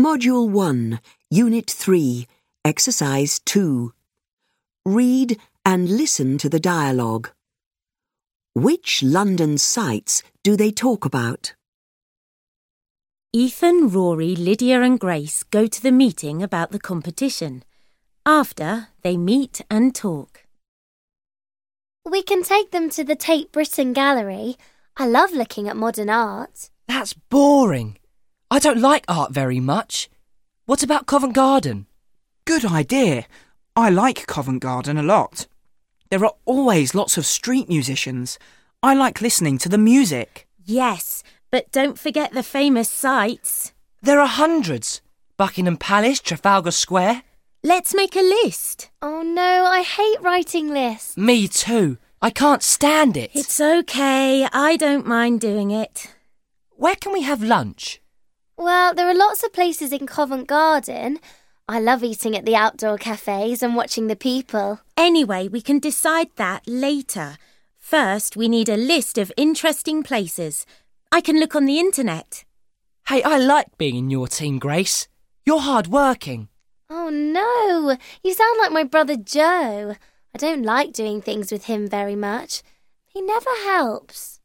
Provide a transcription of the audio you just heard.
Module 1, Unit 3, Exercise 2. Read and listen to the dialogue. Which London sights do they talk about? Ethan, Rory, Lydia and Grace go to the meeting about the competition. After, they meet and talk. We can take them to the Tate Britain Gallery. I love looking at modern art. That's boring. I don't like art very much. What about Covent Garden? Good idea. I like Covent Garden a lot. There are always lots of street musicians. I like listening to the music. Yes, but don't forget the famous sights. There are hundreds. Buckingham Palace, Trafalgar Square. Let's make a list. Oh no, I hate writing lists. Me too. I can't stand it. It's okay. I don't mind doing it. Where can we have lunch? Well, there are lots of places in Covent Garden. I love eating at the outdoor cafes and watching the people. Anyway, we can decide that later. First, we need a list of interesting places. I can look on the internet. Hey, I like being in your team, Grace. You're hard-working. Oh no, you sound like my brother Joe. I don't like doing things with him very much. He never helps.